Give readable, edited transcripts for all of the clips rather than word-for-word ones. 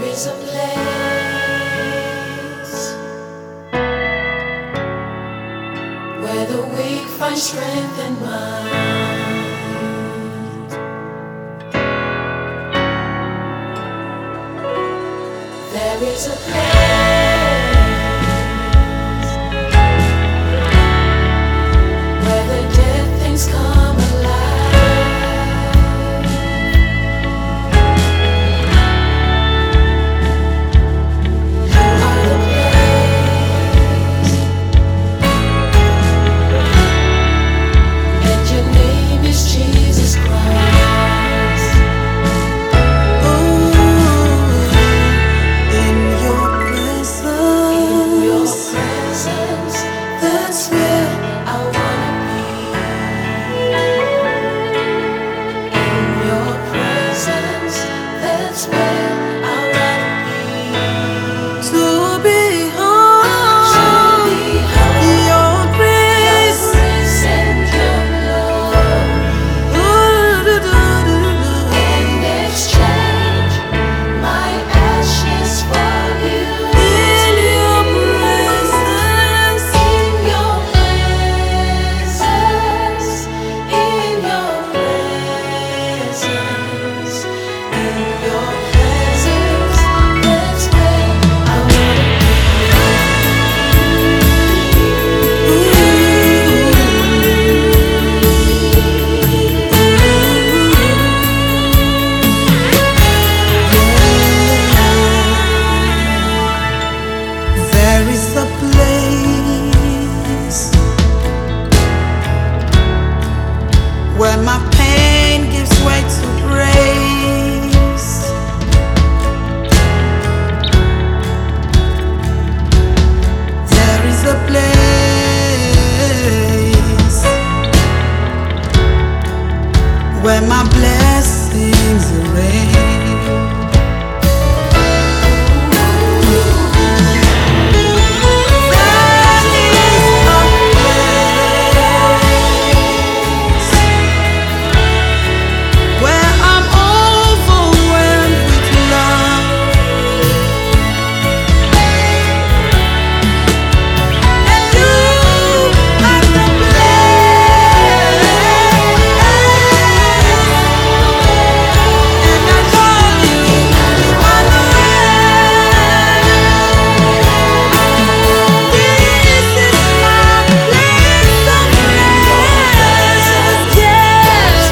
is a place where the weak find strength and might. There is a place where the dead things come alive. Jesus Christ. In your presence, that's where I wanna be. In your presence, that's where I wanna be. to behold your grace, and your love. And exchange my ashes for you. in your presence, In your presence, in your presence, in your presence, that's where I wanna there is a place where my pain gives way to grace. There is a place where my blessings reign. Where I'm overwhelmed with love, and you are the place, and I call you Emmanuel. This is my place of rest. Yes.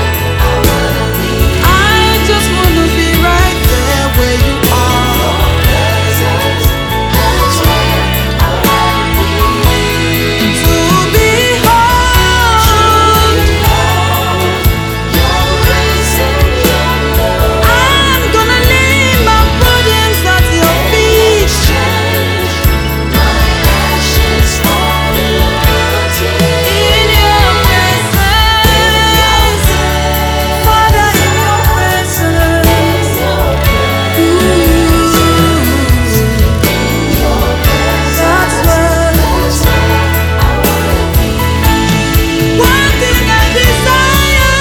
I just wanna be right there where you are. To behold, I'm gonna lay my burdens at your feet. In your presence, Father, in your presence. That's where one thing I desire,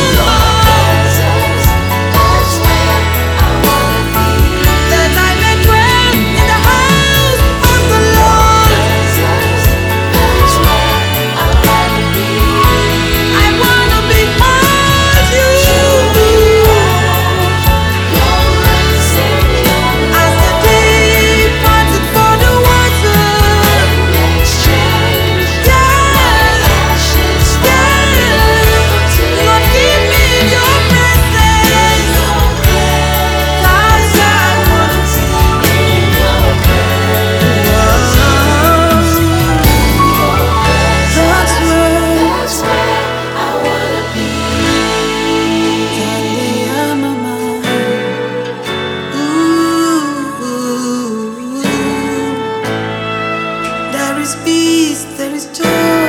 that I may dwell in the house of the Lord. I wanna behold you as the deep panted for the water. Lord, keep me in your presence. That's where I wanna be. That's where I wanna be. There is peace, there is joy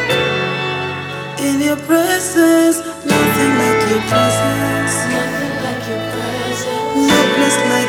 in your presence. Nothing like your presence. Nothing like your presence. No place like